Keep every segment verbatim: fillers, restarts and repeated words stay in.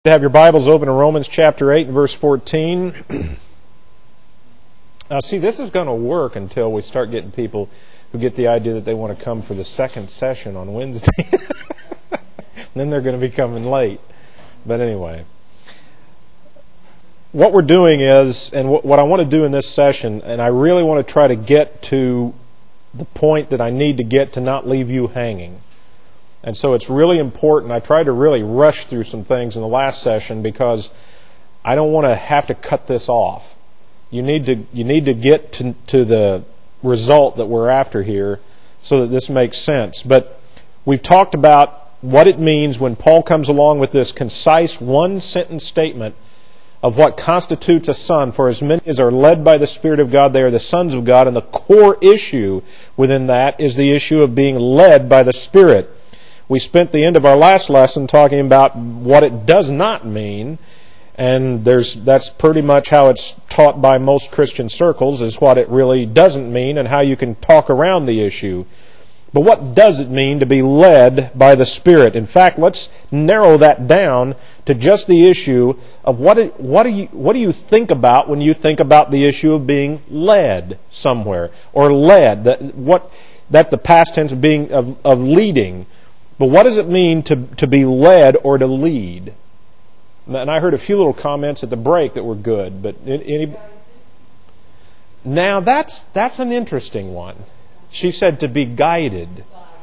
To have your Bibles open to Romans chapter eight and verse fourteen. Now, see, this is going to work until we start getting people who get the idea that they want to come for the second session on Wednesday. Then they're going to be coming late. But anyway, what we're doing is, and what I want to do in this session, and I really want to try to get to the point that I need to get to not leave you hanging. And so it's really important. I tried to really rush through some things in the last session because I don't want to have to cut this off. You need to you need to get to, to the result that we're after here so that this makes sense. But we've talked about what it means when Paul comes along with this concise one-sentence statement of what constitutes a son. For as many as are led by the Spirit of God, they are the sons of God. And the core issue within that is the issue of being led by the Spirit. We spent the end of our last lesson talking about what it does not mean, and there's that's pretty much how it's taught by most Christian circles, is what it really doesn't mean and how you can talk around the issue. But what does it mean to be led by the Spirit? In fact, let's narrow that down to just the issue of what it, what do you what do you think about when you think about the issue of being led somewhere, or led, that what that's the past tense of being of, of leading. But what does it mean to, to be led or to lead? And I heard a few little comments at the break that were good. But any, now that's that's an interesting one. She said to be guided.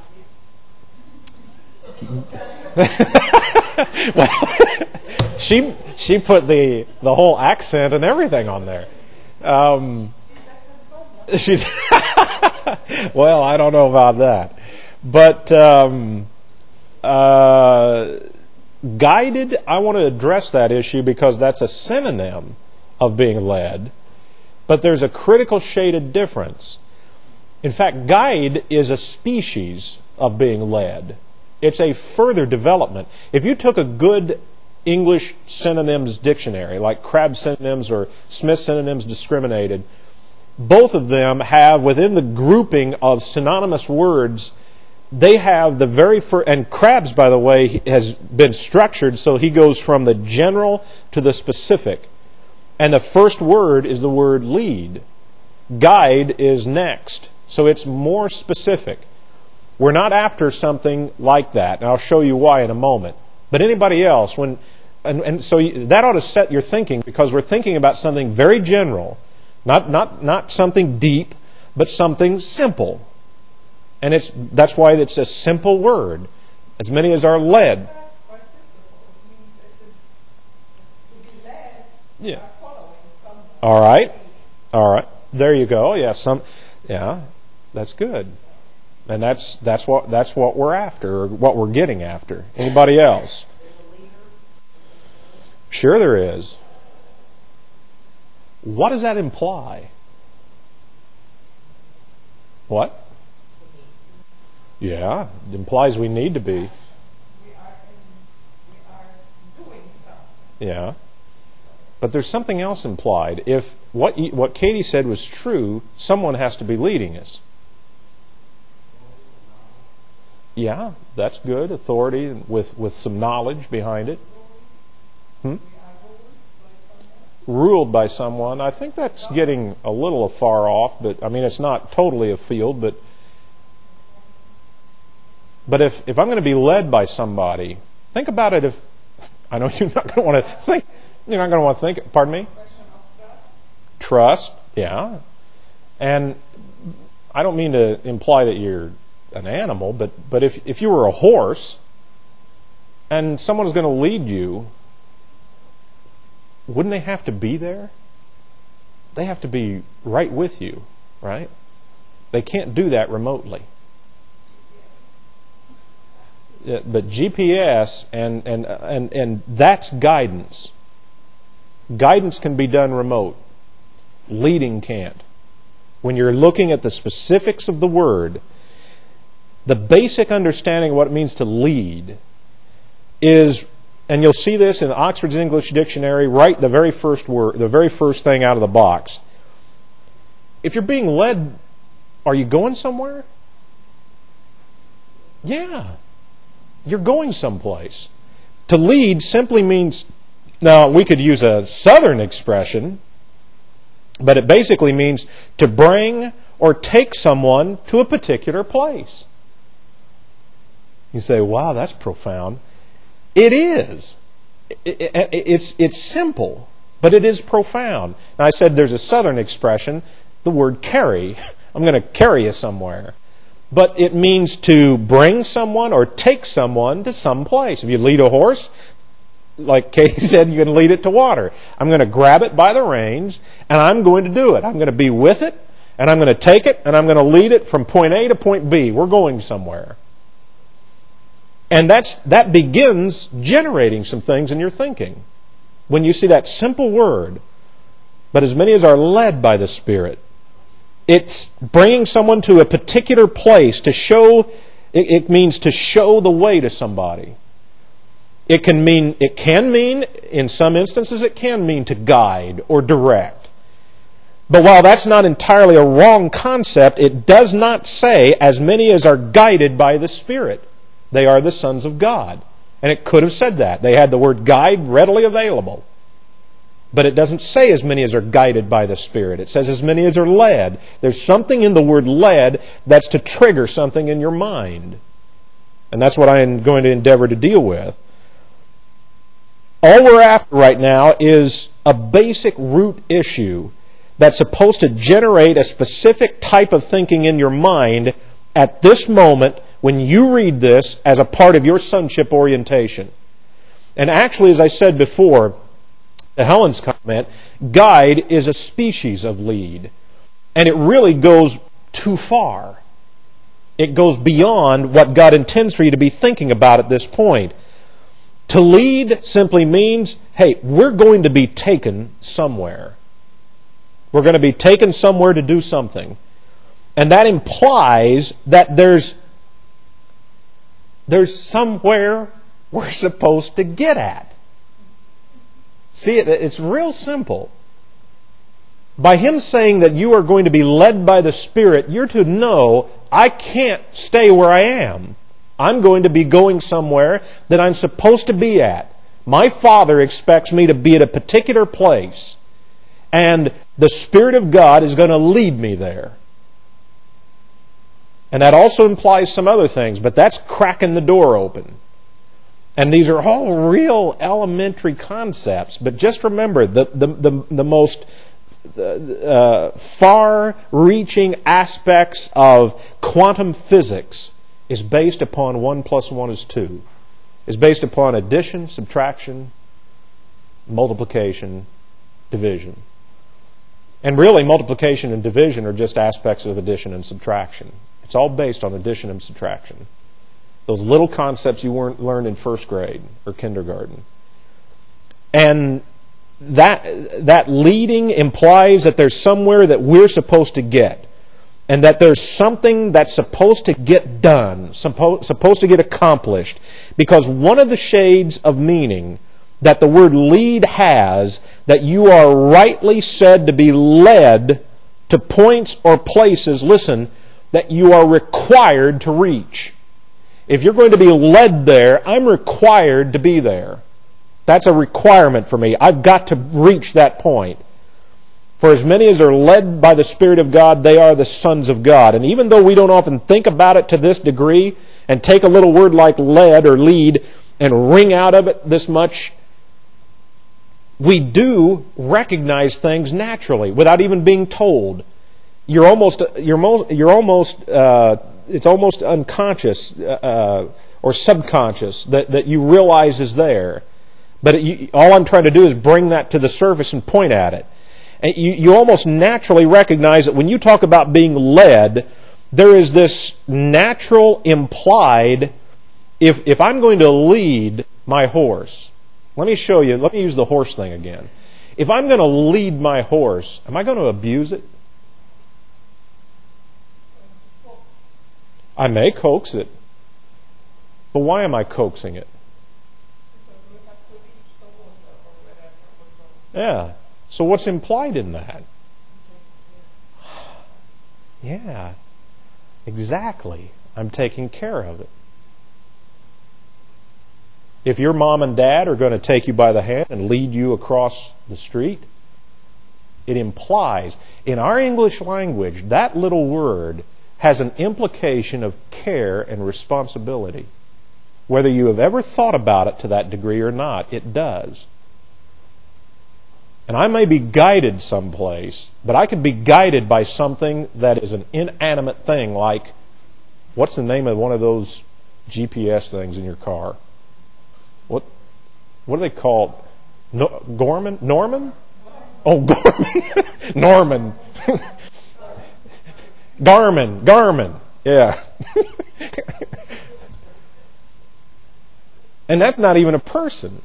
Well, she she put the the whole accent and everything on there. Um, she's well, I don't know about that, but. Um, Uh, guided, I want to address that issue because that's a synonym of being led, but there's a critical shaded difference. In fact, guide is a species of being led. It's a further development. If you took a good English synonyms dictionary, like Crabbe Synonyms or Smith Synonyms Discriminated, both of them have, within the grouping of synonymous words, they have the very first, and Crabbe's, by the way, has been structured so he goes from the general to the specific. And the first word is the word lead. Guide is next. So it's more specific. We're not after something like that, and I'll show you why in a moment. But anybody else, when, and, and so that ought to set your thinking, because we're thinking about something very general, not not not something deep, but something simple. And it's that's why it's a simple word. As many as are led. Yeah. All right. All right. There you go. Yeah. Some. Yeah. That's good. And that's that's what that's what we're after, or what we're getting after. Anybody else? Sure, there is. What does that imply? What? Yeah, it implies we need to be. We are, in, we are doing something. Yeah. But there's something else implied. If what what Katie said was true, someone has to be leading us. Yeah, that's good. Authority with, with some knowledge behind it. Hmm? Ruled by someone. I think that's getting a little far off, but I mean, it's not totally a field, but But if, if I'm going to be led by somebody, think about it. If I know you're not going to want to think, you're not going to want to think. Pardon me. Trust, yeah. And I don't mean to imply that you're an animal, but but if if you were a horse, and someone's going to lead you, wouldn't they have to be there? They have to be right with you, right? They can't do that remotely. But G P S and, and and and that's guidance. Guidance can be done remote. Leading can't. When you're looking at the specifics of the word, the basic understanding of what it means to lead is, and you'll see this in Oxford's English Dictionary, right the very first word, the very first thing out of the box. If you're being led, are you going somewhere? Yeah. You're going someplace. To lead simply means Now, we could use a southern expression, but it basically means to bring or take someone to a particular place. You say, wow, that's profound. It is. It's, it's simple, but it is profound. Now, I said there's a southern expression, the word carry. I'm going to carry you somewhere. But it means to bring someone or take someone to some place. If you lead a horse, like Kay said, you can lead it to water. I'm going to grab it by the reins, and I'm going to do it. I'm going to be with it, and I'm going to take it, and I'm going to lead it from point A to point B. We're going somewhere. And that's that begins generating some things in your thinking. When you see that simple word, but as many as are led by the Spirit, it's bringing someone to a particular place to show, it, it means to show the way to somebody. It can mean, it can mean, in some instances, it can mean to guide or direct. But while that's not entirely a wrong concept, it does not say, as many as are guided by the Spirit, they are the sons of God. And it could have said that. They had the word guide readily available. But it doesn't say as many as are guided by the Spirit. It says as many as are led. There's something in the word led that's to trigger something in your mind. And that's what I am going to endeavor to deal with. All we're after right now is a basic root issue that's supposed to generate a specific type of thinking in your mind at this moment when you read this as a part of your sonship orientation. And actually, as I said before, to Helen's comment, guide is a species of lead. And it really goes too far. It goes beyond what God intends for you to be thinking about at this point. To lead simply means, hey, we're going to be taken somewhere. We're going to be taken somewhere to do something. And that implies that there's there's somewhere we're supposed to get at. See, it's real simple. By Him saying that you are going to be led by the Spirit, you're to know, I can't stay where I am. I'm going to be going somewhere that I'm supposed to be at. My Father expects me to be at a particular place, and the Spirit of God is going to lead me there. And that also implies some other things, but that's cracking the door open. And these are all real elementary concepts, but just remember, the, the, the, the most uh, far-reaching aspects of quantum physics is based upon one plus one is two. Is based upon addition, subtraction, multiplication, division. And really, multiplication and division are just aspects of addition and subtraction. It's all based on addition and subtraction. Those little concepts you weren't learned in first grade or kindergarten. And that, that leading implies that there's somewhere that we're supposed to get. And that there's something that's supposed to get done, suppo- supposed to get accomplished. Because one of the shades of meaning that the word lead has, that you are rightly said to be led to points or places, listen, that you are required to reach. If you're going to be led there, I'm required to be there. That's a requirement for me. I've got to reach that point. For as many as are led by the Spirit of God, they are the sons of God. And even though we don't often think about it to this degree, and take a little word like led or lead and wring out of it this much, we do recognize things naturally without even being told. You're almost, you're most, you're almost, uh, it's almost unconscious uh, or subconscious that, that you realize is there. But it, you, all I'm trying to do is bring that to the surface and point at it. And you, you almost naturally recognize that when you talk about being led, there is this natural implied, if, if I'm going to lead my horse, let me show you, let me use the horse thing again. If I'm going to lead my horse, am I going to abuse it? I may coax it. But why am I coaxing it? Yeah. So what's implied in that? Yeah. Exactly. I'm taking care of it. If your mom and dad are going to take you by the hand and lead you across the street, it implies, in our English language, that little word has an implication of care and responsibility. Whether you have ever thought about it to that degree or not, it does. And I may be guided someplace, but I could be guided by something that is an inanimate thing, like, what's the name of one of those G P S things in your car? What what are they called? No, Gorman? Norman? Oh, Gorman. Norman. Garmin. Garmin. Yeah. And that's not even a person.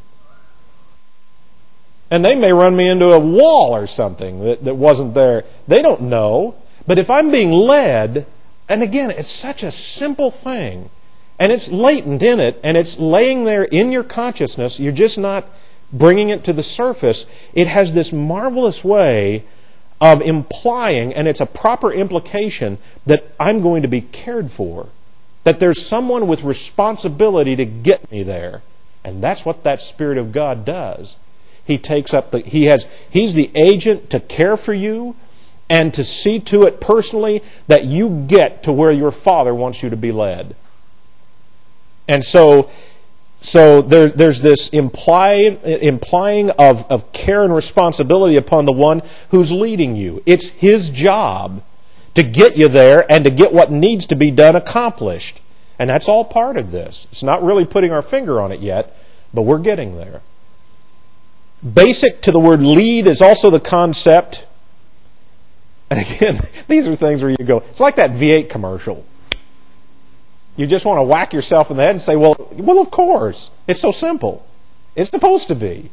And they may run me into a wall or something that, that wasn't there. They don't know. But if I'm being led, and again, it's such a simple thing, and it's latent in it, and it's laying there in your consciousness, you're just not bringing it to the surface. It has this marvelous way of implying, and it's a proper implication, that I'm going to be cared for. That there's someone with responsibility to get me there. And that's what that Spirit of God does. He takes up the, he has, he's the agent to care for you and to see to it personally that you get to where your Father wants you to be led. And so, so there, there's this implied, implying of, of care and responsibility upon the one who's leading you. It's his job to get you there and to get what needs to be done accomplished. And that's all part of this. It's not really putting our finger on it yet, but we're getting there. Basic to the word lead is also the concept. And again, these are things where you go, it's like that V eight commercial. You just want to whack yourself in the head and say, well, well, of course. It's so simple. It's supposed to be.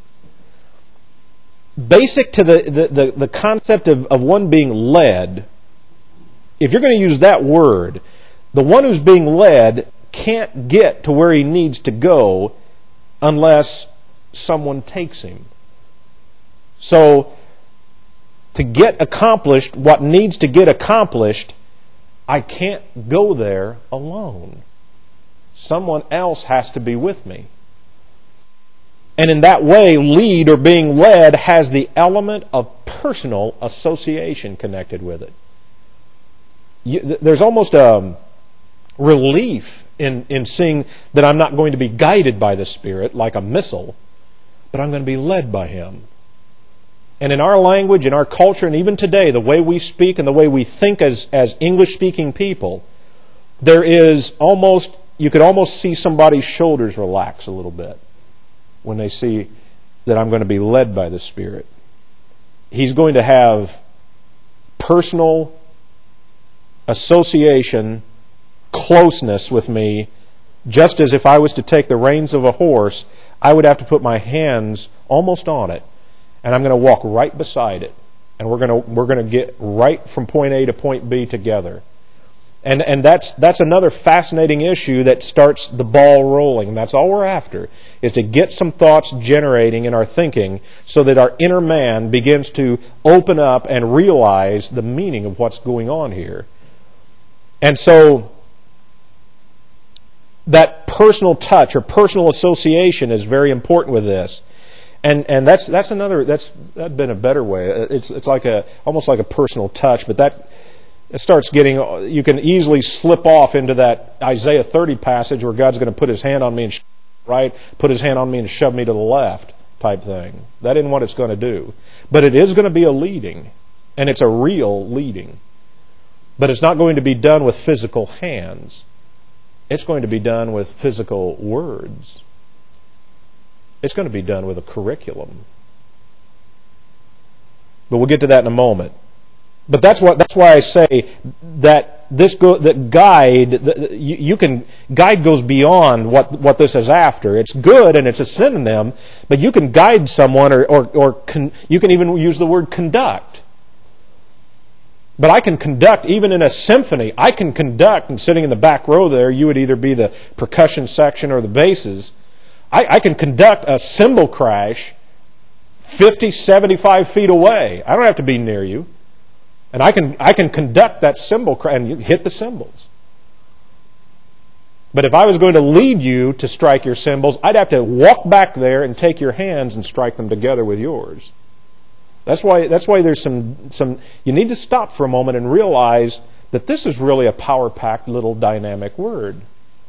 Basic to the, the, the, the concept of, of one being led, if you're going to use that word, the one who's being led can't get to where he needs to go unless someone takes him. So, to get accomplished what needs to get accomplished, I can't go there alone. Someone else has to be with me. And in that way, lead or being led has the element of personal association connected with it. You, there's almost a relief in, in seeing that I'm not going to be guided by the Spirit like a missile, but I'm going to be led by Him. And in our language, in our culture, and even today, the way we speak and the way we think as, as English-speaking people, there is almost, you could almost see somebody's shoulders relax a little bit when they see that I'm going to be led by the Spirit. He's going to have personal association, closeness with me, just as if I was to take the reins of a horse, I would have to put my hands almost on it, and I'm going to walk right beside it, and we're going to we're going to get right from point A to point B together. And and that's that's another fascinating issue that starts the ball rolling. And that's all we're after, is to get some thoughts generating in our thinking so that our inner man begins to open up and realize the meaning of what's going on here. And so that personal touch or personal association is very important with this. And and that's that's another that's that'd been a better way. It's it's like a almost like a personal touch, but that it starts getting, you can easily slip off into that Isaiah thirty passage where God's going to put His hand on me and shove me to the right, put His hand on me and shove me to the left type thing. That isn't what it's going to do. But it is going to be a leading, and it's a real leading. But it's not going to be done with physical hands. It's going to be done with physical words. It's going to be done with a curriculum. But we'll get to that in a moment. But that's what that's why I say that this go, that guide the, you, you can guide goes beyond what what this is after. It's good and it's a synonym, but you can guide someone or or, or con, you can even use the word conduct. But I can conduct even in a symphony. I can conduct, and sitting in the back row there, you would either be the percussion section or the basses. I, I can conduct a cymbal crash fifty, seventy-five feet away. I don't have to be near you. And I can I can conduct that cymbal crash and you hit the cymbals. But if I was going to lead you to strike your cymbals, I'd have to walk back there and take your hands and strike them together with yours. That's why, that's why there's some, some, you need to stop for a moment and realize that this is really a power-packed little dynamic word.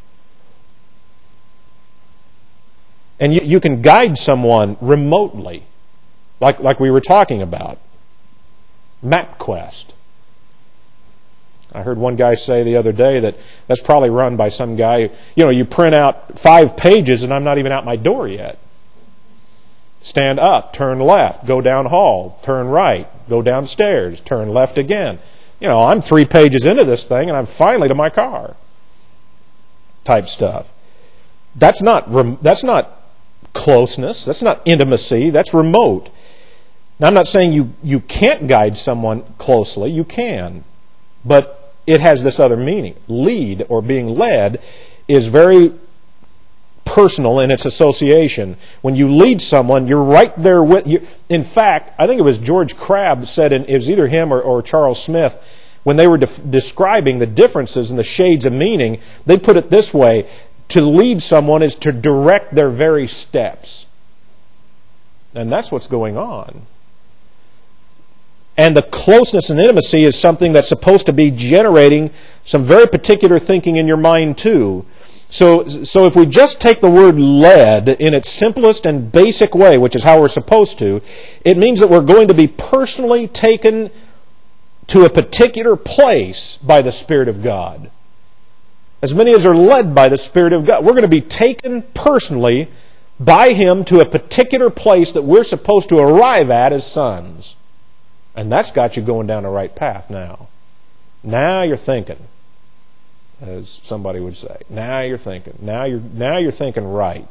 And you, you can guide someone remotely, like, like we were talking about. MapQuest. I heard one guy say the other day that that's probably run by some guy. You know, you print out five pages and I'm not even out my door yet. Stand up, turn left, go down hall, turn right, go downstairs, turn left again. You know, I'm three pages into this thing and I'm finally to my car. Type stuff. That's not that's not closeness. That's not intimacy. That's remote. Now, I'm not saying you, you can't guide someone closely. You can. But it has this other meaning. Lead, or being led, is very personal in its association. When you lead someone, you're right there with you. In fact, I think it was George Crabb said, in, it was either him or, or Charles Smith, when they were de- describing the differences and the shades of meaning, they put it this way: to lead someone is to direct their very steps. And that's what's going on. And the closeness and intimacy is something that's supposed to be generating some very particular thinking in your mind too. So, so if we just take the word led in its simplest and basic way, which is how we're supposed to, it means that we're going to be personally taken to a particular place by the Spirit of God. As many as are led by the Spirit of God. We're going to be taken personally by Him to a particular place that we're supposed to arrive at as sons. And that's got you going down the right path now. Now you're thinking, as somebody would say. Now you're thinking. Now you're now you're thinking right.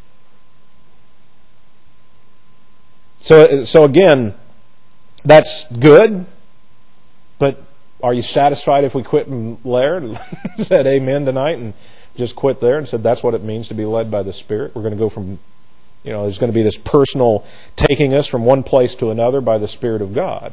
So so again, that's good. But are you satisfied if we quit and Laird and said amen tonight and just quit there and said that's what it means to be led by the Spirit? We're going to go from, you know, there's going to be this personal taking us from one place to another by the Spirit of God.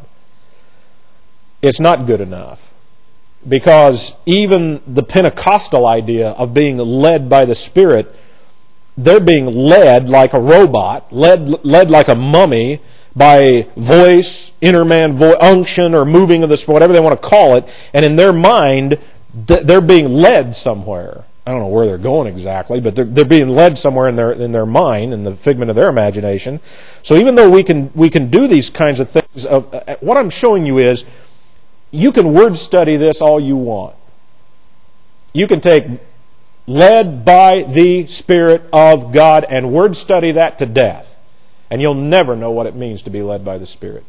It's not good enough. Because even the Pentecostal idea of being led by the Spirit, they're being led like a robot, led led like a mummy by voice, inner man vo- unction, or moving of the Spirit, whatever they want to call it. And in their mind, they're being led somewhere. I don't know where they're going exactly, but they're, they're being led somewhere in their in their mind, in the figment of their imagination. So even though we can we can do these kinds of things, of, uh, what I'm showing you is you can word study this all you want. You can take led by the Spirit of God and word study that to death, and you'll never know what it means to be led by the Spirit.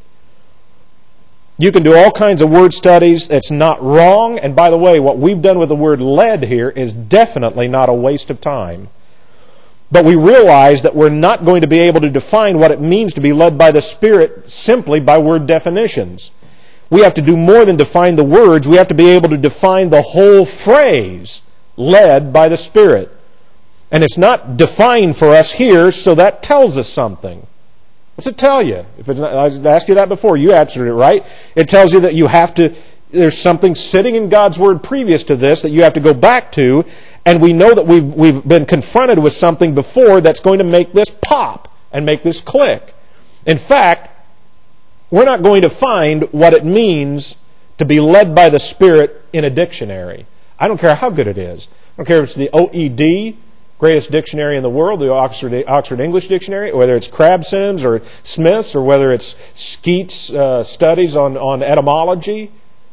You can do all kinds of word studies. It's not wrong. And by the way, what we've done with the word led here is definitely not a waste of time. But we realize that we're not going to be able to define what it means to be led by the Spirit simply by word definitions. We have to do more than define the words. We have to be able to define the whole phrase, led by the Spirit. And it's not defined for us here, so that tells us something. What's it tell you? If it's not, I asked you that before. You answered it right. It tells you that you have to, there's something sitting in God's Word previous to this that you have to go back to, and we know that we've, we've been confronted with something before that's going to make this pop and make this click. In fact, we're not going to find what it means to be led by the Spirit in a dictionary. I don't care how good it is. I don't care if it's the O E D, greatest dictionary in the world, the Oxford, Oxford English Dictionary, or whether it's Crabb-Sims or Smith's, or whether it's Skeet's uh, studies on, on etymology,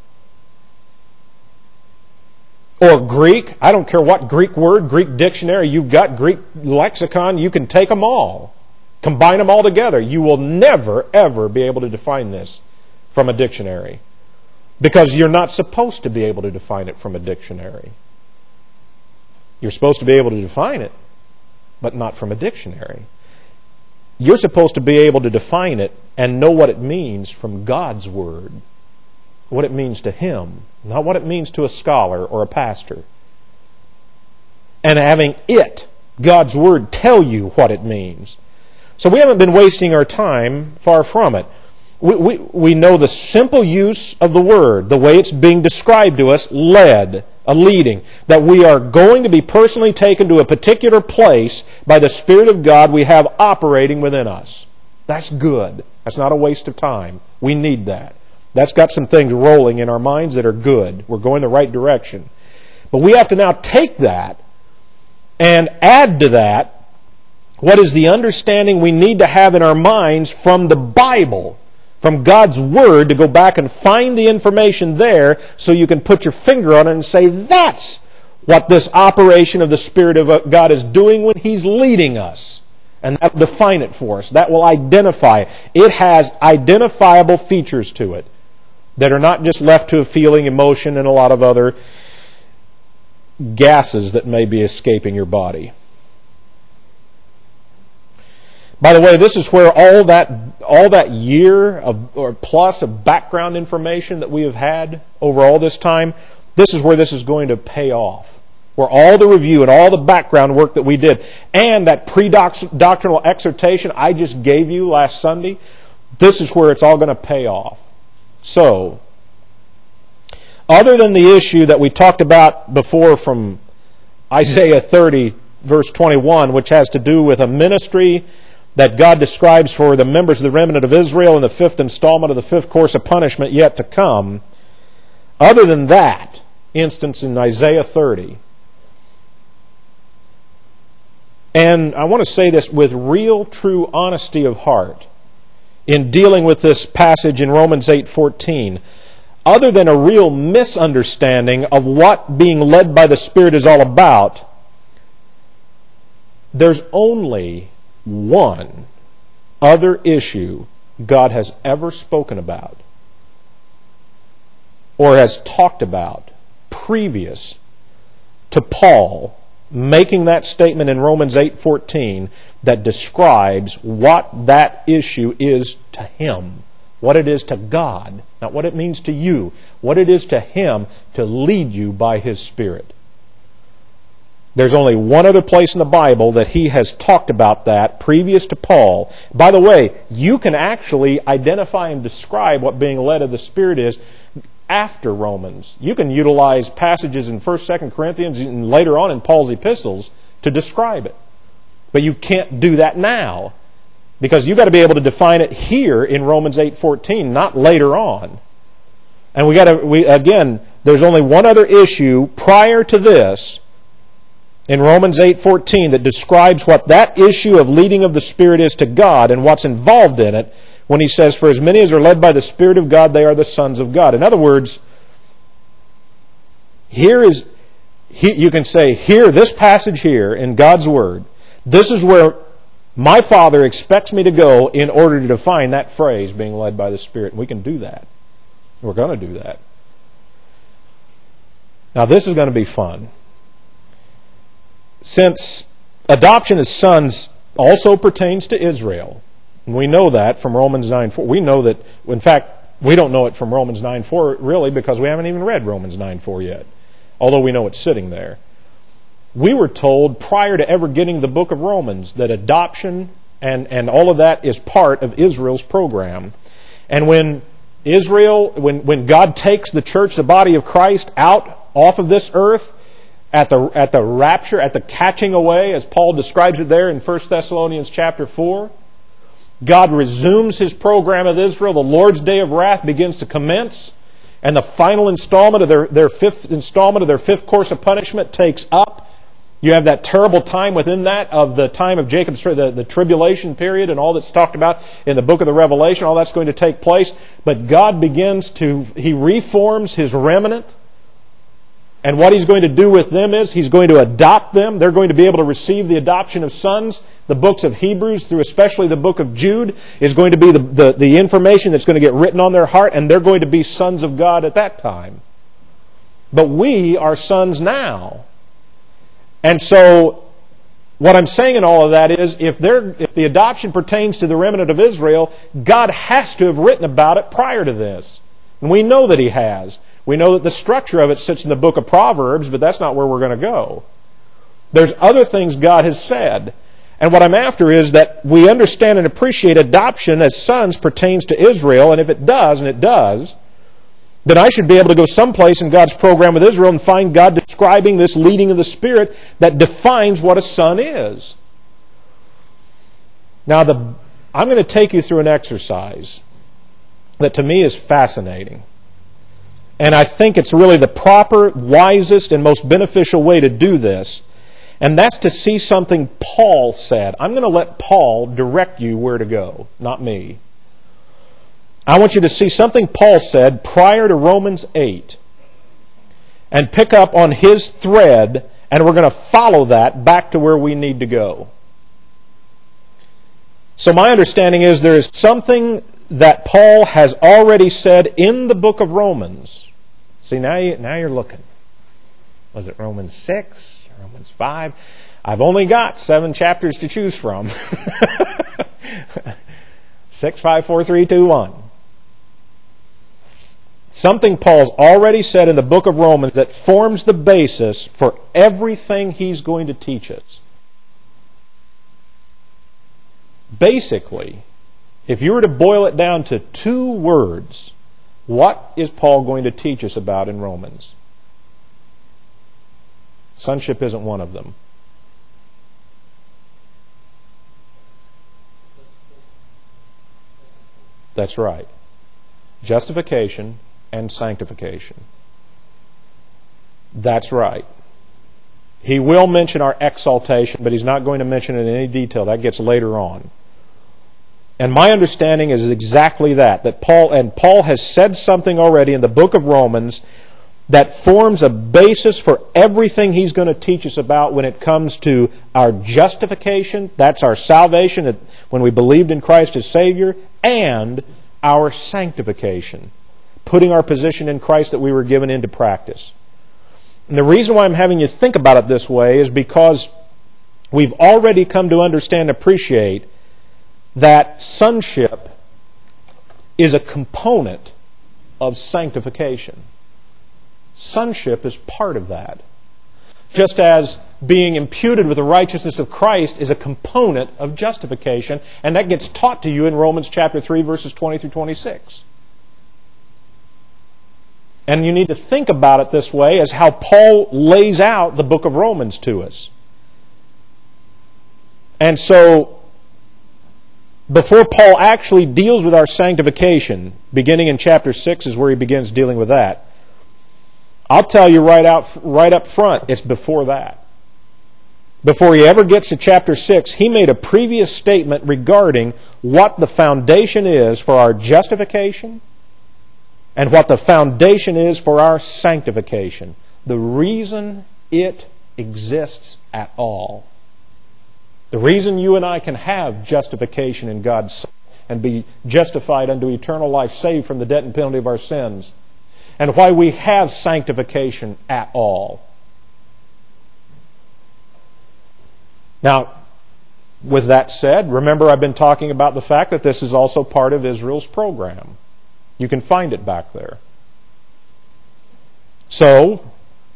or Greek. I don't care what Greek word, Greek dictionary you've got, Greek lexicon, you can take them all. Combine them all together. You will never, ever be able to define this from a dictionary. Because you're not supposed to be able to define it from a dictionary. You're supposed to be able to define it, but not from a dictionary. You're supposed to be able to define it and know what it means from God's Word. What it means to Him, not what it means to a scholar or a pastor. And having it, God's Word, tell you what it means. So we haven't been wasting our time, far from it. We, we, we know the simple use of the word, the way it's being described to us, led a leading, that we are going to be personally taken to a particular place by the Spirit of God we have operating within us. That's good. That's not a waste of time. We need that. That's got some things rolling in our minds that are good. We're going the right direction. But we have to now take that and add to that what is the understanding we need to have in our minds from the Bible, from God's Word, to go back and find the information there so you can put your finger on it and say, that's what this operation of the Spirit of God is doing when He's leading us. And that will define it for us. That will identify it. It has identifiable features to it that are not just left to a feeling, emotion, and a lot of other gases that may be escaping your body. By the way, this is where all that all that year of, or plus of background information that we have had over all this time, this is where this is going to pay off. Where all the review and all the background work that we did and that pre-doctrinal exhortation I just gave you last Sunday, this is where it's all going to pay off. So, other than the issue that we talked about before from Isaiah thirty, verse twenty-one, which has to do with a ministry that God describes for the members of the remnant of Israel in the fifth installment of the fifth course of punishment yet to come, other than that instance in Isaiah thirty, and I want to say this with real, true honesty of heart in dealing with this passage in Romans eight fourteen, other than a real misunderstanding of what being led by the Spirit is all about, there's only one other issue God has ever spoken about or has talked about previous to Paul making that statement in Romans eight fourteen that describes what that issue is to him, what it is to God, not what it means to you, what it is to Him to lead you by His Spirit. There's only one other place in the Bible that he has talked about that previous to Paul. By the way, you can actually identify and describe what being led of the Spirit is after Romans. You can utilize passages in First, Second Corinthians and later on in Paul's epistles to describe it. But you can't do that now, because you've got to be able to define it here in Romans eight fourteen, not later on. And we got to, we again, there's only one other issue prior to this in Romans eight fourteen that describes what that issue of leading of the Spirit is to God and what's involved in it when he says, for as many as are led by the Spirit of God, they are the sons of God. In other words, here is, you can say, here, this passage here in God's Word, this is where my Father expects me to go in order to define that phrase, being led by the Spirit. And we can do that. We're going to do that. Now, this is going to be fun. Since adoption as sons also pertains to Israel, and we know that from Romans nine four. We know that, in fact, we don't know it from Romans nine four really because we haven't even read Romans nine four yet, although we know it's sitting there. We were told prior to ever getting the book of Romans that adoption and, and all of that is part of Israel's program. And when Israel, when, when God takes the church, the body of Christ, out off of this earth, at the at the rapture, at the catching away, as Paul describes it there in First Thessalonians chapter four, God resumes His program of Israel. The Lord's day of wrath begins to commence, and the final installment of their, their fifth installment of their fifth course of punishment takes up. You have that terrible time within that of the time of Jacob's, the, the tribulation period and all that's talked about in the book of the Revelation. All that's going to take place. But God begins to, He reforms His remnant. And what He's going to do with them is He's going to adopt them. They're going to be able to receive the adoption of sons. The books of Hebrews, through especially the book of Jude, is going to be the, the, the information that's going to get written on their heart, and they're going to be sons of God at that time. But we are sons now. And so, what I'm saying in all of that is, if, they're, if the adoption pertains to the remnant of Israel, God has to have written about it prior to this. And we know that He has. We know that the structure of it sits in the book of Proverbs, but that's not where we're going to go. There's other things God has said. And what I'm after is that we understand and appreciate adoption as sons pertains to Israel, and if it does, and it does, then I should be able to go someplace in God's program with Israel and find God describing this leading of the Spirit that defines what a son is. Now, the, I'm going to take you through an exercise that to me is fascinating. And I think it's really the proper, wisest, and most beneficial way to do this. And that's to see something Paul said. I'm going to let Paul direct you where to go, not me. I want you to see something Paul said prior to Romans eight and pick up on his thread, and we're going to follow that back to where we need to go. So my understanding is there is something that Paul has already said in the book of Romans. See, now, you, now you're looking. Was it Romans six? Romans five? I've only got seven chapters to choose from. Six, five, four, three, two, one. Something Paul's already said in the book of Romans that forms the basis for everything he's going to teach us. Basically, if you were to boil it down to two words, what is Paul going to teach us about in Romans? Sonship isn't one of them. That's right. Justification and sanctification. That's right. He will mention our exaltation, but he's not going to mention it in any detail. That gets later on. And my understanding is exactly that, that Paul, and Paul has said something already in the book of Romans that forms a basis for everything he's going to teach us about when it comes to our justification, that's our salvation when we believed in Christ as Savior, and our sanctification, putting our position in Christ that we were given into practice. And the reason why I'm having you think about it this way is because we've already come to understand and appreciate that sonship is a component of sanctification. Sonship is part of that. Just as being imputed with the righteousness of Christ is a component of justification, and that gets taught to you in Romans chapter three, verses twenty through twenty-six. And you need to think about it this way as how Paul lays out the book of Romans to us. And so, before Paul actually deals with our sanctification, beginning in chapter six is where he begins dealing with that. I'll tell you right out, right up front, it's before that. Before he ever gets to chapter six, he made a previous statement regarding what the foundation is for our justification and what the foundation is for our sanctification. The reason it exists at all. The reason you and I can have justification in God's sight and be justified unto eternal life, saved from the debt and penalty of our sins, and why we have sanctification at all. Now, with that said, remember I've been talking about the fact that this is also part of Israel's program. You can find it back there. So,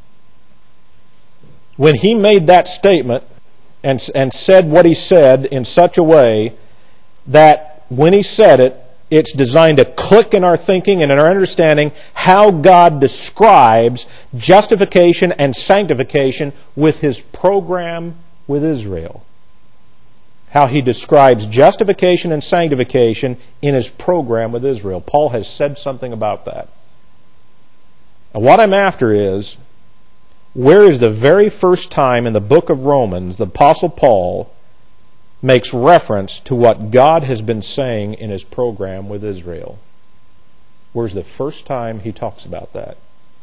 when he made that statement and, and said what he said in such a way that when he said it, it's designed to click in our thinking and in our understanding how God describes justification and sanctification with His program with Israel. How He describes justification and sanctification in His program with Israel. Paul has said something about that. And what I'm after is, where is the very first time in the book of Romans the Apostle Paul makes reference to what God has been saying in His program with Israel? Where's the first time he talks about that?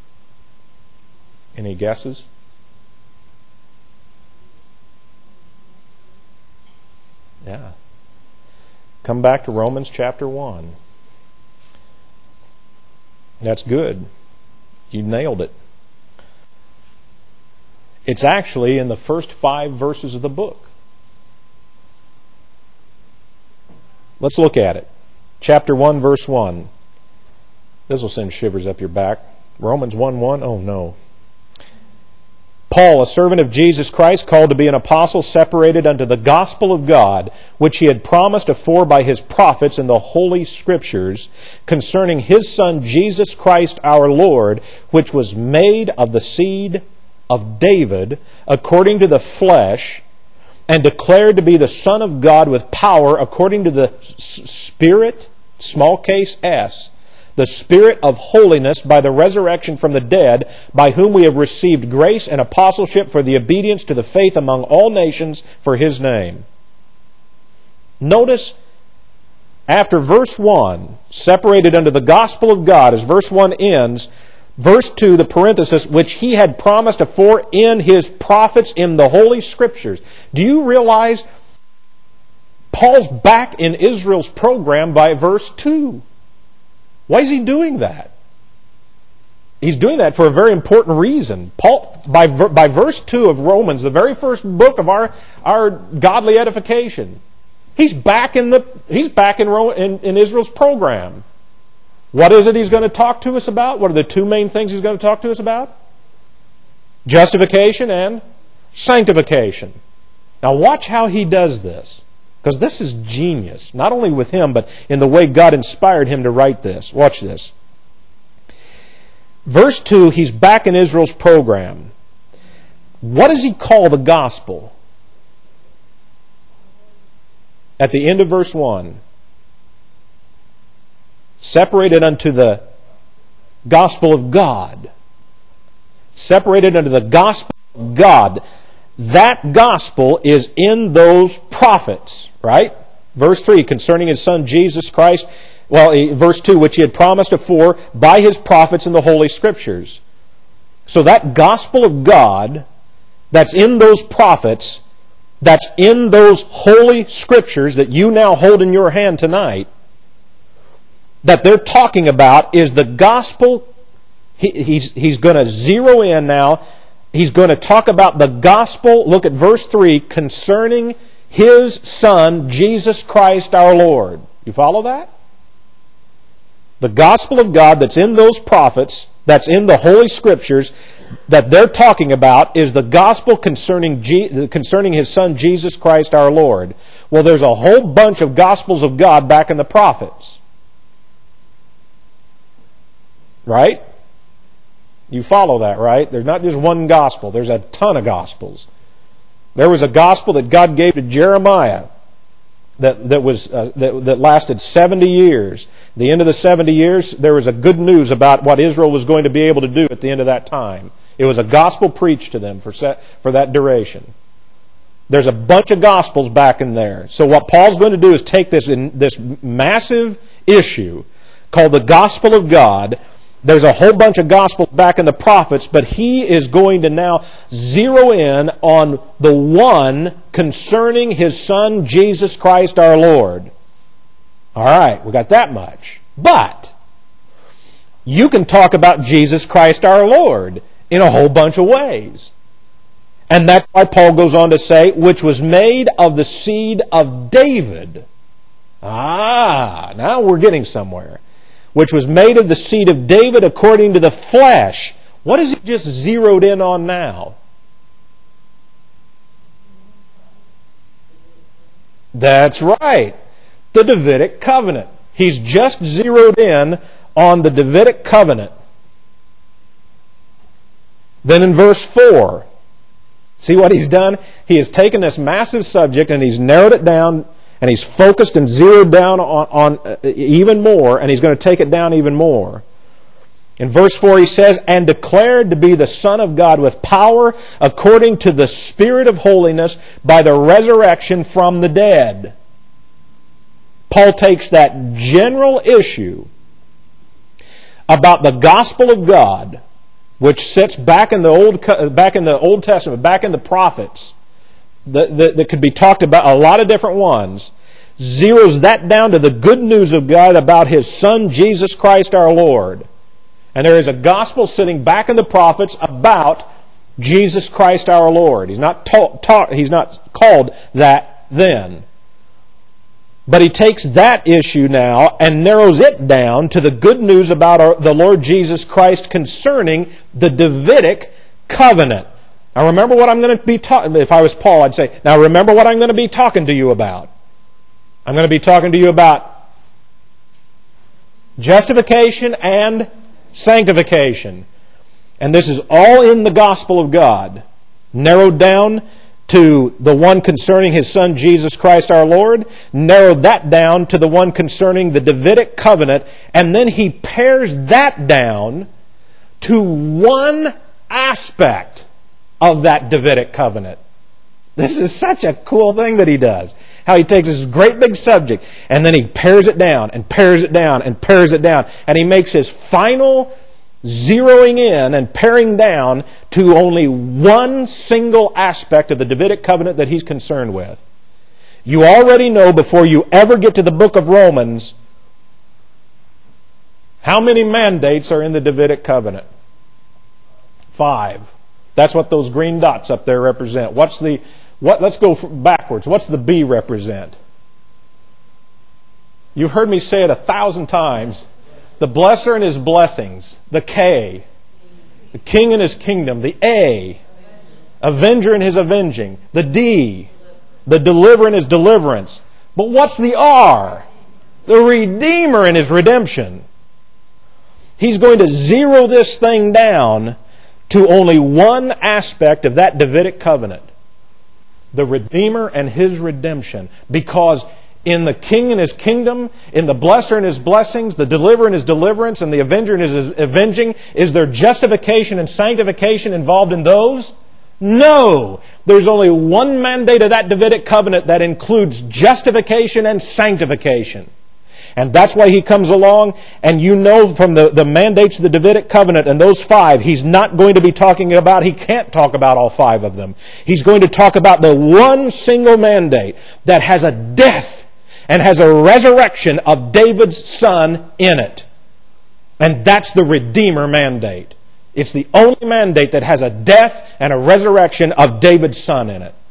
Any guesses? Yeah. Come back to Romans chapter one. That's good. You nailed it. It's actually in the first five verses of the book. Let's look at it. Chapter one, verse one. This will send shivers up your back. Romans one one. Oh no. Paul, a servant of Jesus Christ, called to be an apostle, separated unto the gospel of God, which He had promised afore by His prophets in the holy Scriptures, concerning His Son Jesus Christ our Lord, which was made of the seed of David according to the flesh, and declared to be the Son of God with power according to the Spirit, small case S, the Spirit of holiness by the resurrection from the dead, by whom we have received grace and apostleship for the obedience to the faith among all nations for His name. Notice, after verse one, separated unto the gospel of God, as verse one ends, verse two, the parenthesis, which He had promised afore in His prophets in the Holy Scriptures. Do you realize Paul's back in Israel's program by verse two? Why is he doing that? He's doing that for a very important reason. Paul, by, by verse two of Romans, the very first book of our, our godly edification, he's back in the he's back in, in, in Israel's program. What is it he's going to talk to us about? What are the two main things he's going to talk to us about? Justification and sanctification. Now watch how he does this. Because this is genius. Not only with him, but in the way God inspired him to write this. Watch this. Verse two, he's back in Israel's program. What does he call the gospel? At the end of verse one. Separated unto the gospel of God. Separated unto the gospel of God. That gospel is in those prophets, right? Verse three, concerning His Son Jesus Christ. Well, verse two, which He had promised afore by His prophets in the Holy Scriptures. So that gospel of God that's in those prophets, that's in those Holy Scriptures that you now hold in your hand tonight, that they're talking about is the gospel. He, he's, he's going to zero in now. He's going to talk about the gospel, look at verse three, concerning His Son, Jesus Christ our Lord. You follow that? The gospel of God that's in those prophets, that's in the Holy Scriptures, that they're talking about is the gospel concerning, Je- concerning His Son, Jesus Christ our Lord. Well, there's a whole bunch of gospels of God back in the prophets. Right? You follow that, right? There's not just one gospel. There's a ton of gospels. There was a gospel that God gave to Jeremiah that, that, was, uh, that, that lasted seventy years. At the end of the seventy years, there was a good news about what Israel was going to be able to do at the end of that time. It was a gospel preached to them for, set, for that duration. There's a bunch of gospels back in there. So what Paul's going to do is take this, in, this massive issue called the gospel of God. There's a whole bunch of gospels back in the prophets, but he is going to now zero in on the one concerning His Son, Jesus Christ our Lord. All right, we got that much. But you can talk about Jesus Christ our Lord in a whole bunch of ways. And that's why Paul goes on to say, which was made of the seed of David. Ah, now we're getting somewhere. Which was made of the seed of David according to the flesh. What is he just zeroed in on now? That's right. The Davidic covenant. He's just zeroed in on the Davidic covenant. Then in verse four, see what he's done? He has taken this massive subject and he's narrowed it down. And he's focused and zeroed down on, on even more, and he's going to take it down even more. In verse four he says, and declared to be the Son of God with power according to the Spirit of holiness by the resurrection from the dead. Paul takes that general issue about the gospel of God, which sits back in the Old, back in the Old Testament, back in the prophets, That, that, that could be talked about, a lot of different ones, zeroes that down to the good news of God about His Son, Jesus Christ our Lord. And there is a gospel sitting back in the prophets about Jesus Christ our Lord. He's not, ta- ta- he's not called that then. But he takes that issue now and narrows it down to the good news about our, the Lord Jesus Christ concerning the Davidic covenant. Now remember what I'm going to be talking, if I was Paul, I'd say, now remember what I'm going to be talking to you about. I'm going to be talking to you about justification and sanctification. And this is all in the gospel of God, narrowed down to the one concerning His Son, Jesus Christ our Lord, narrowed that down to the one concerning the Davidic covenant, and then He pares that down to one aspect of that Davidic covenant. This is such a cool thing that He does. How He takes this great big subject and then He pares it down and pares it down and pares it down. And He makes His final zeroing in and paring down to only one single aspect of the Davidic covenant that He's concerned with. You already know before you ever get to the book of Romans how many mandates are in the Davidic covenant. Five. That's what those green dots up there represent. What's the what? Let's go backwards. What's the B represent? You've heard me say it a thousand times. The blesser and his blessings. The K. The king and his kingdom. The A. Avenger and his avenging. The D. The deliverer and his deliverance. But what's the R? The Redeemer and his redemption. He's going to zero this thing down to only one aspect of that Davidic covenant. The Redeemer and His redemption. Because in the King and His kingdom, in the blesser and His blessings, the deliverer and His deliverance, and the avenger and His avenging, is there justification and sanctification involved in those? No! There's only one mandate of that Davidic covenant that includes justification and sanctification. And that's why He comes along, and you know from the, the mandates of the Davidic covenant and those five, He's not going to be talking about, He can't talk about all five of them. He's going to talk about the one single mandate that has a death and has a resurrection of David's son in it. And that's the Redeemer mandate. It's the only mandate that has a death and a resurrection of David's son in it.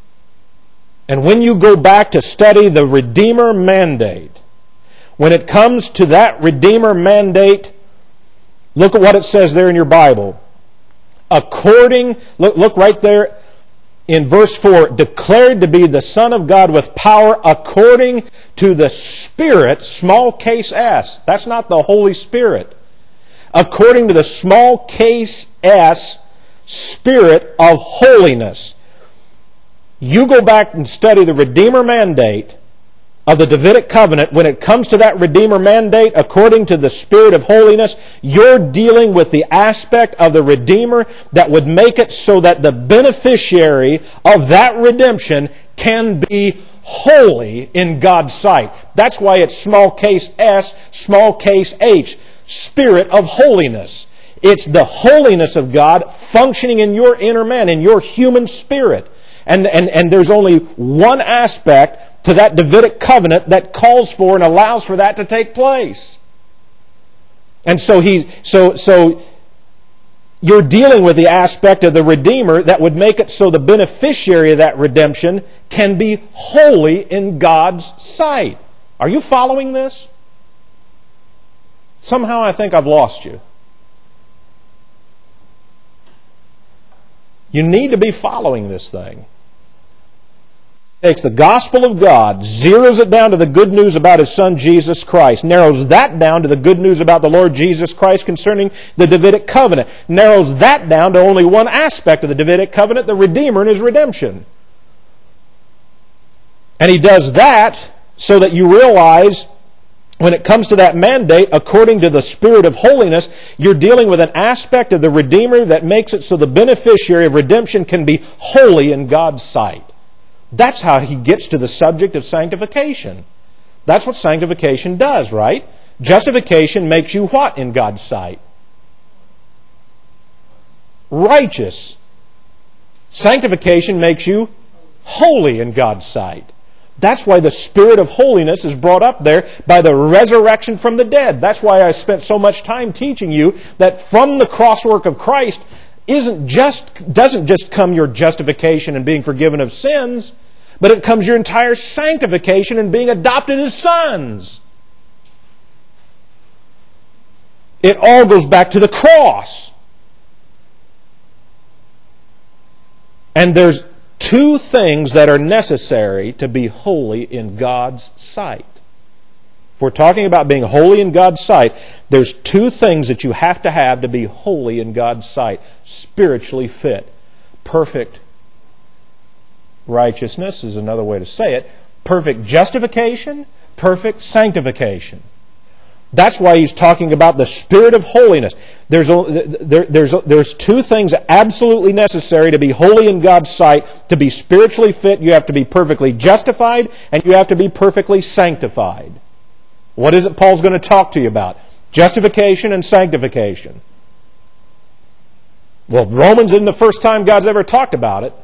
And when you go back to study the Redeemer mandate, when it comes to that Redeemer mandate, look at what it says there in your Bible. According, look, look right there in verse four, declared to be the Son of God with power according to the Spirit, small case S. That's not the Holy Spirit. According to the small case S, Spirit of holiness. You go back and study the Redeemer mandate of the Davidic covenant. When it comes to that Redeemer mandate, according to the Spirit of holiness, you're dealing with the aspect of the Redeemer that would make it so that the beneficiary of that redemption can be holy in God's sight. That's why it's small case S, small case H, Spirit of holiness. It's the holiness of God functioning in your inner man, in your human spirit. And, and, and there's only one aspect to that Davidic covenant that calls for and allows for that to take place. And so he, so, so you're dealing with the aspect of the Redeemer that would make it so the beneficiary of that redemption can be holy in God's sight. Are you following this? Somehow I think I've lost you. You need to be following this thing. Takes the gospel of God, zeroes it down to the good news about His Son Jesus Christ, narrows that down to the good news about the Lord Jesus Christ concerning the Davidic covenant, narrows that down to only one aspect of the Davidic covenant, the Redeemer and His redemption. And He does that so that you realize when it comes to that mandate, according to the Spirit of holiness, you're dealing with an aspect of the Redeemer that makes it so the beneficiary of redemption can be holy in God's sight. That's how he gets to the subject of sanctification. That's what sanctification does, right? Justification makes you what in God's sight? Righteous. Sanctification makes you holy in God's sight. That's why the Spirit of holiness is brought up there by the resurrection from the dead. That's why I spent so much time teaching you that from the crosswork of Christ isn't just doesn't just come your justification and being forgiven of sins, but it comes your entire sanctification and being adopted as sons. It all goes back to the cross. And there's two things that are necessary to be holy in God's sight. If we're talking about being holy in God's sight, there's two things that you have to have to be holy in God's sight. Spiritually fit. Perfect righteousness is another way to say it. Perfect justification, perfect sanctification. That's why he's talking about the spirit of holiness. There's, a, there, there's, a, there's two things absolutely necessary to be holy in God's sight. To be spiritually fit, you have to be perfectly justified, and you have to be perfectly sanctified. What is it Paul's going to talk to you about? Justification and sanctification. Well, Romans isn't the first time God's ever talked about it.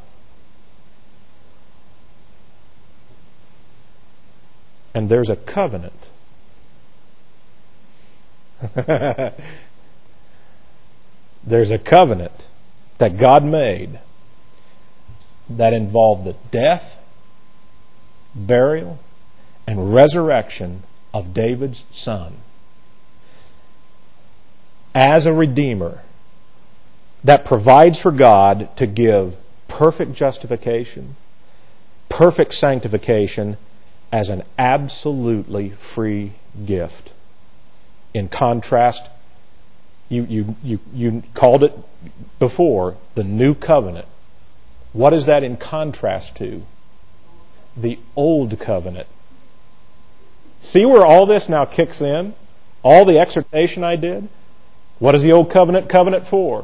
And there's a covenant. There's a covenant that God made that involved the death, burial, and resurrection of David's son as a redeemer that provides for God to give perfect justification, perfect sanctification as an absolutely free gift. In contrast, you, you, you, you called it before the new covenant. What is that in contrast to? The old covenant. See where all this now kicks in? All the exhortation I did? What is the old covenant covenant for?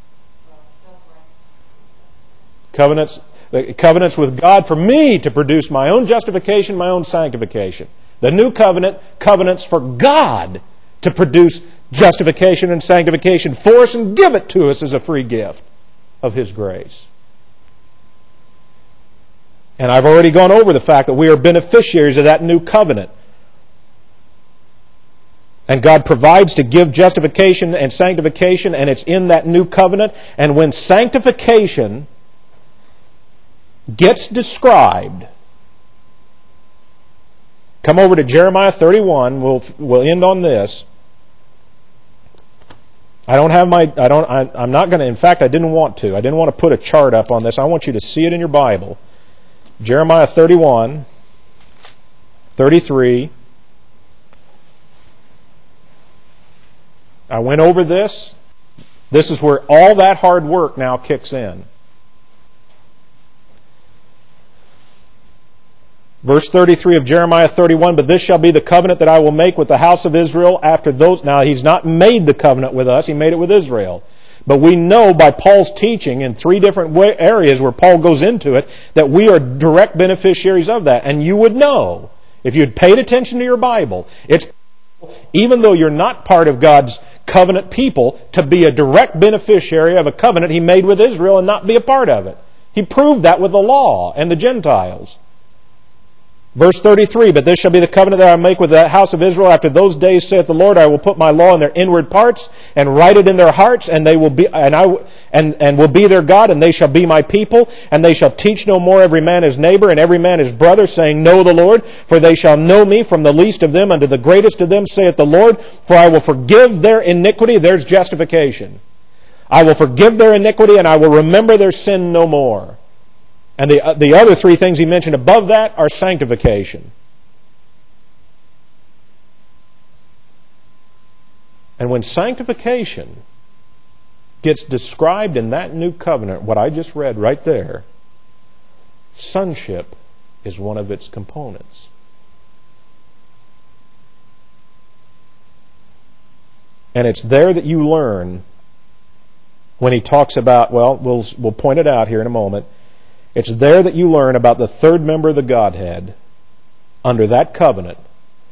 Covenants, covenants with God for me to produce my own justification, my own sanctification. The new covenant, covenants for God to produce justification and sanctification for us and give it to us as a free gift of His grace. And I've already gone over the fact that we are beneficiaries of that new covenant. And God provides to give justification and sanctification, and it's in that new covenant. And when sanctification gets described, come over to Jeremiah thirty-one. We'll we'll end on this. I don't have my I don't I, I'm not going to. In fact, I didn't want to. I didn't want to put a chart up on this. I want you to see it in your Bible. Jeremiah thirty-one, thirty-three. I went over this. This is where all that hard work now kicks in. Verse thirty-three of Jeremiah thirty-one, but this shall be the covenant that I will make with the house of Israel after those... Now, He's not made the covenant with us. He made it with Israel. But we know by Paul's teaching in three different areas where Paul goes into it that we are direct beneficiaries of that. And you would know, if you'd paid attention to your Bible, it's even though you're not part of God's covenant people, to be a direct beneficiary of a covenant He made with Israel and not be a part of it. He proved that with the law and the Gentiles. Verse thirty-three, but this shall be the covenant that I make with the house of Israel after those days, saith the Lord, I will put my law in their inward parts and write it in their hearts, and they will be and I and, and will be their God, and they shall be my people, and they shall teach no more every man his neighbor and every man his brother, saying, Know the Lord, for they shall know me from the least of them unto the greatest of them, saith the Lord, for I will forgive their iniquity. There's justification. I will forgive their iniquity, and I will remember their sin no more. And the, the other three things he mentioned above that are sanctification. And when sanctification gets described in that new covenant, what I just read right there, sonship is one of its components. And it's there that you learn when he talks about, well, we'll, we'll point it out here in a moment, it's there that you learn about the third member of the Godhead under that covenant.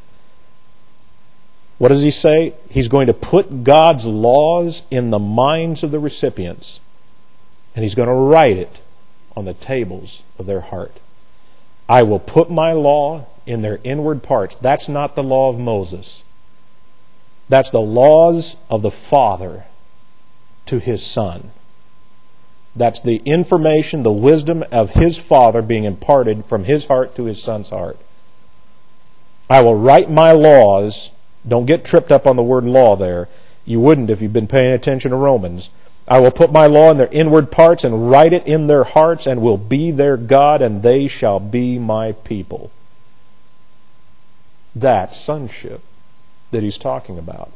What does he say? He's going to put God's laws in the minds of the recipients, and He's going to write it on the tables of their heart. I will put my law in their inward parts. That's not the law of Moses. That's the laws of the Father to His Son. That's the information, the wisdom of His Father being imparted from His heart to His Son's heart. I will write my laws. Don't get tripped up on the word law there. You wouldn't if you've been paying attention to Romans. I will put my law in their inward parts and write it in their hearts, and will be their God, and they shall be my people. that sonship that he's talking about.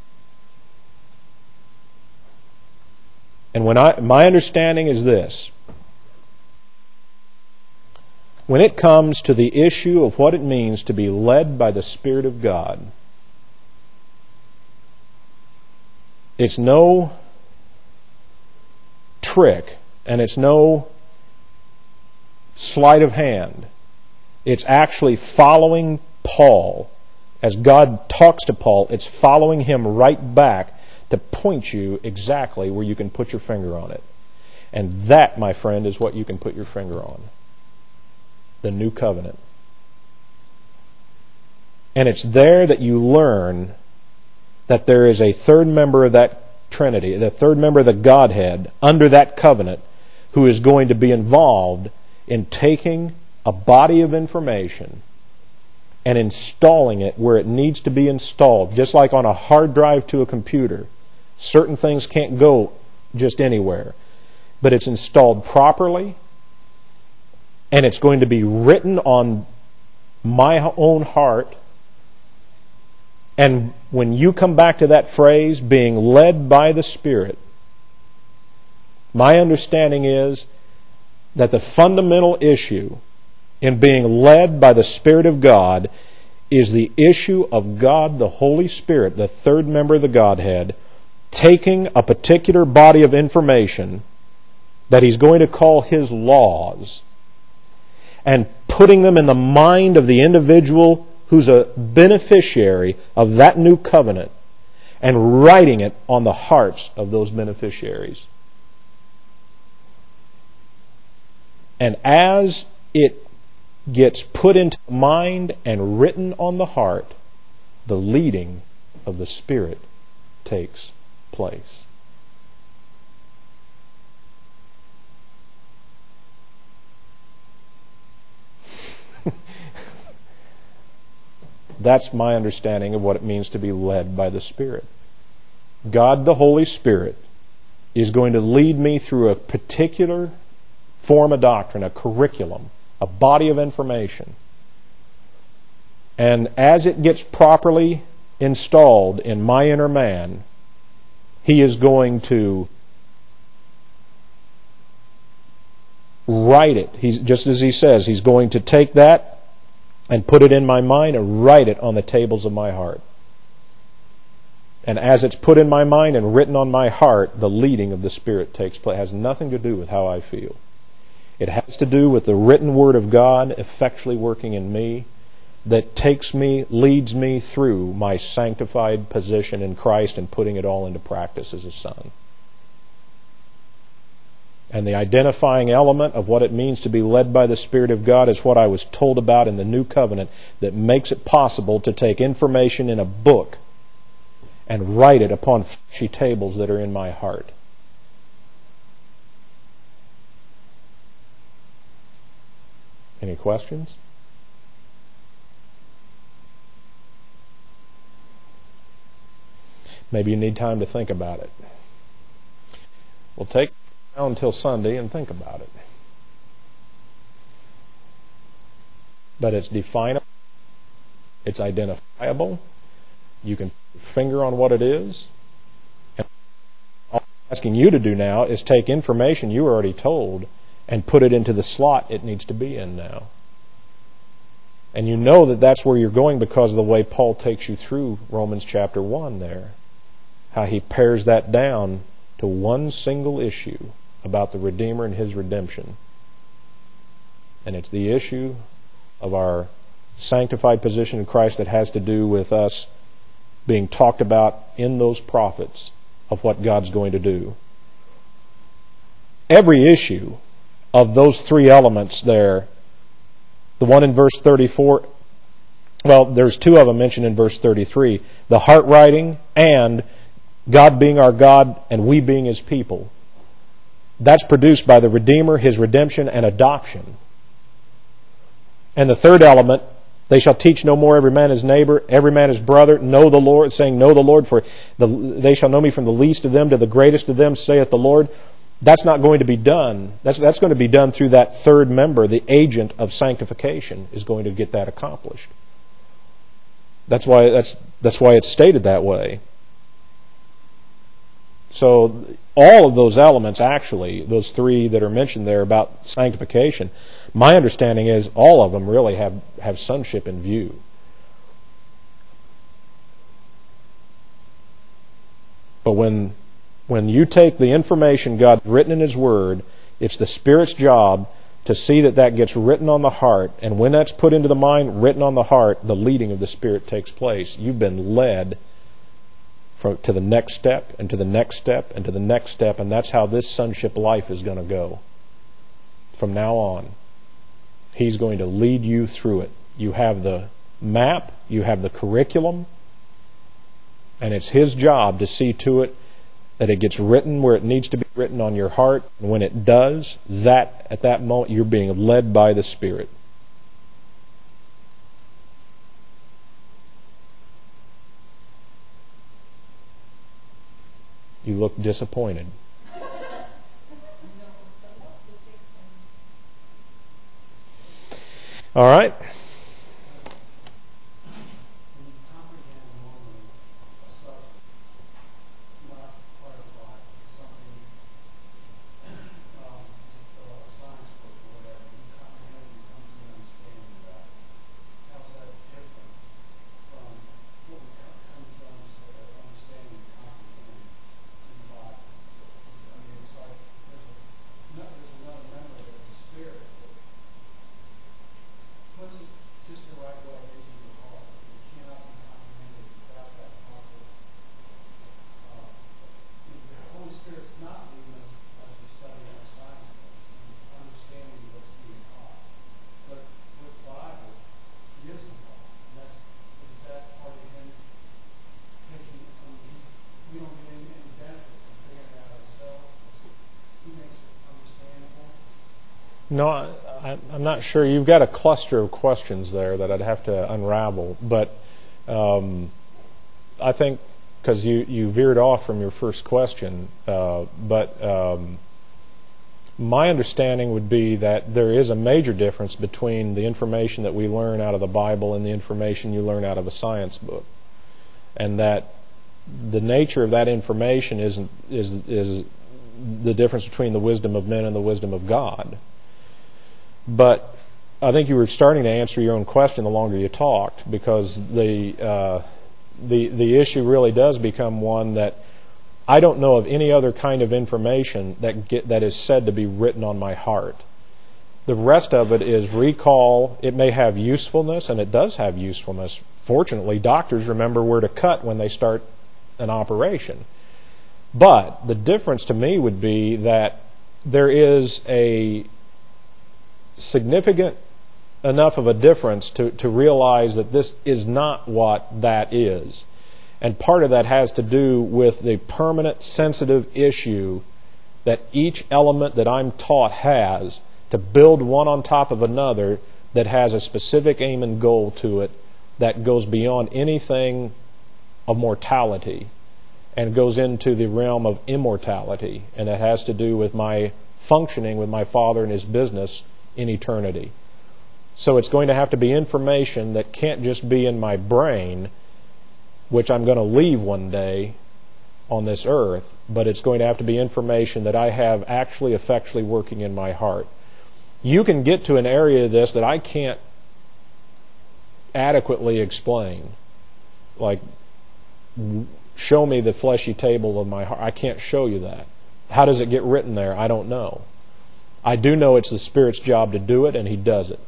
And when I, my understanding is this: when it comes to the issue of what it means to be led by the Spirit of God, it's no trick and it's no sleight of hand. It's actually following Paul. As God talks to Paul, it's following him right back to point you exactly where you can put your finger on it. And that, my friend, is what you can put your finger on. The new covenant. And it's there that you learn that there is a third member of that Trinity, the third member of the Godhead, under that covenant, who is going to be involved in taking a body of information and installing it where it needs to be installed. Just like on a hard drive to a computer. Certain things can't go just anywhere. But it's installed properly, and it's going to be written on my own heart. And when you come back to that phrase, being led by the Spirit, my understanding is that the fundamental issue in being led by the Spirit of God is the issue of God the Holy Spirit, the third member of the Godhead, taking a particular body of information that He's going to call His laws and putting them in the mind of the individual who's a beneficiary of that new covenant and writing it on the hearts of those beneficiaries. And as it gets put into the mind and written on the heart, the leading of the Spirit takes place. That's my understanding of what it means to be led by the Spirit. God the Holy Spirit is going to lead me through a particular form of doctrine, a curriculum, a body of information. And as it gets properly installed in my inner man, He is going to write it. He's, just as He says, He's going to take that and put it in my mind and write it on the tables of my heart. And as it's put in my mind and written on my heart, the leading of the Spirit takes place. It has nothing to do with how I feel. It has to do with the written Word of God effectually working in me that takes me, leads me through my sanctified position in Christ and putting it all into practice as a son. And the identifying element of what it means to be led by the Spirit of God is what I was told about in the New Covenant that makes it possible to take information in a book and write it upon fleshy tables that are in my heart. Any questions? Maybe you need time to think about it. We'll take now until Sunday and think about it. But it's definable. It's identifiable. You can put your finger on what it is. And all I'm asking you to do now is take information you were already told and put it into the slot it needs to be in now. And you know that that's where you're going because of the way Paul takes you through Romans chapter one there. How he pares that down to one single issue about the Redeemer and His redemption. And it's the issue of our sanctified position in Christ that has to do with us being talked about in those prophets of what God's going to do. Every issue of those three elements there, the one in verse thirty-four, well, there's two of them mentioned in verse thirty-three, the heart writing and God being our God and we being His people. That's produced by the Redeemer, His redemption, and adoption. And the third element, they shall teach no more every man his neighbor, every man his brother, know the Lord, saying, know the Lord, for the, they shall know me from the least of them to the greatest of them, saith the Lord. That's not going to be done. That's, that's going to be done through that third member, the agent of sanctification, is going to get that accomplished. That's why that's that's why it's stated that way. So all of those elements, actually, those three that are mentioned there about sanctification, my understanding is all of them really have, have sonship in view. But when when you take the information God's written in His Word, it's the Spirit's job to see that that gets written on the heart. And when that's put into the mind, written on the heart, the leading of the Spirit takes place. You've been led from, to the next step, and to the next step, and to the next step. And that's how this sonship life is going to go. From now on, He's going to lead you through it. You have the map, you have the curriculum, and it's His job to see to it that it gets written where it needs to be written on your heart. And when it does, that at that moment you're being led by the Spirit. You look disappointed. All right. No, I, I'm not sure. You've got a cluster of questions there that I'd have to unravel. But um, I think, because you, you veered off from your first question, uh, but um, my understanding would be that there is a major difference between the information that we learn out of the Bible and the information you learn out of a science book. And that the nature of that information is, is, is the difference between the wisdom of men and the wisdom of God. But I think you were starting to answer your own question the longer you talked, because the uh, the the issue really does become one that I don't know of any other kind of information that get, that is said to be written on my heart. The rest of it is recall. It may have usefulness, and it does have usefulness. Fortunately, doctors remember where to cut when they start an operation. But the difference to me would be that there is a significant enough of a difference to, to realize that this is not what that is. And part of that has to do with the permanent sensitive issue that each element that I'm taught has, to build one on top of another that has a specific aim and goal to it that goes beyond anything of mortality and goes into the realm of immortality. And it has to do with my functioning with my Father and His business in eternity. So it's going to have to be information that can't just be in my brain, which I'm going to leave one day on this earth, but it's going to have to be information that I have actually effectually working in my heart. You can get to an area of this that I can't adequately explain. Like, show me the fleshy table of my heart. I can't show you that. How does it get written there? I don't know. I do know it's the Spirit's job to do it, and He does it.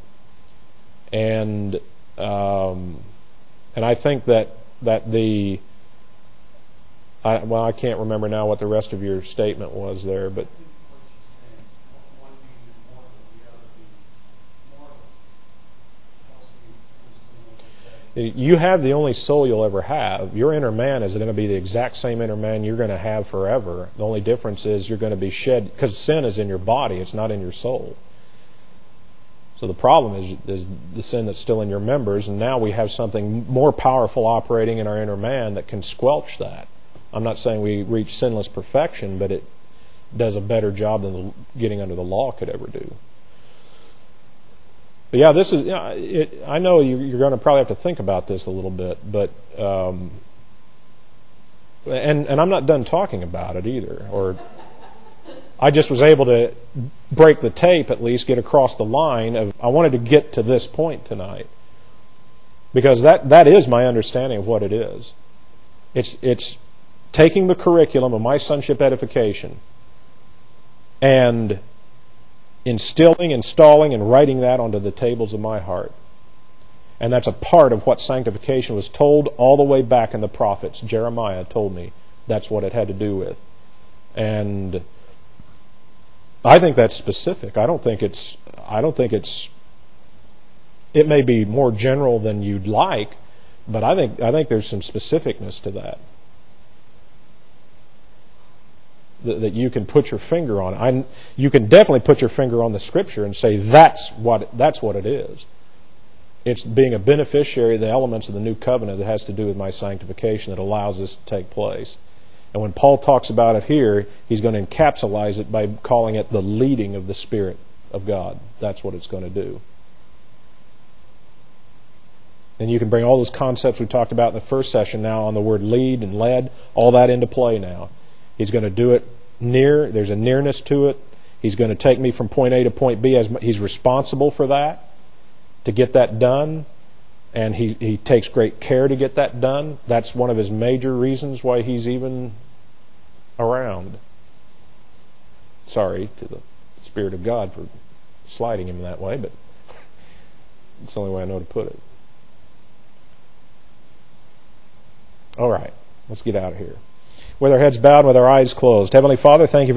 And um, and I think that that the I, well, I can't remember now what the rest of your statement was there, but you have the only soul you'll ever have. Your inner man is going to be the exact same inner man you're going to have forever. The only difference is you're going to be shed, because sin is in your body, it's not in your soul. So the problem is, is the sin that's still in your members, and now we have something more powerful operating in our inner man that can squelch that. I'm not saying we reach sinless perfection, but it does a better job than the, getting under the law could ever do. But But yeah, this is. You know, it, I know you, you're going to probably have to think about this a little bit, but um, and and I'm not done talking about it either. Or I just was able to break the tape, at least get across the line of. I wanted to get to this point tonight because that that is my understanding of what it is. It's it's taking the curriculum of my sonship edification and instilling, installing, and writing that onto the tables of my heart. And that's a part of what sanctification was told all the way back in the prophets. Jeremiah told me that's what it had to do with. And I think that's specific. I don't think it's I don't think it's it may be more general than you'd like, but I think I think there's some specificness to that. That you can put your finger on. I, you can definitely put your finger on the Scripture and say that's what that's what it is. It's being a beneficiary of the elements of the new covenant that has to do with my sanctification that allows this to take place. And when Paul talks about it here, he's going to encapsulate it by calling it the leading of the Spirit of God. That's what it's going to do. And you can bring all those concepts we talked about in the first session now on the word lead and led, all that into play now. He's going to do it near. There's a nearness to it. He's going to take me from point A to point B. As he's responsible for that, to get that done. And he, he takes great care to get that done. That's one of his major reasons why he's even around. Sorry to the Spirit of God for sliding him that way, but it's the only way I know to put it. All right, let's get out of here. With our heads bowed, with our eyes closed. Heavenly Father, thank you for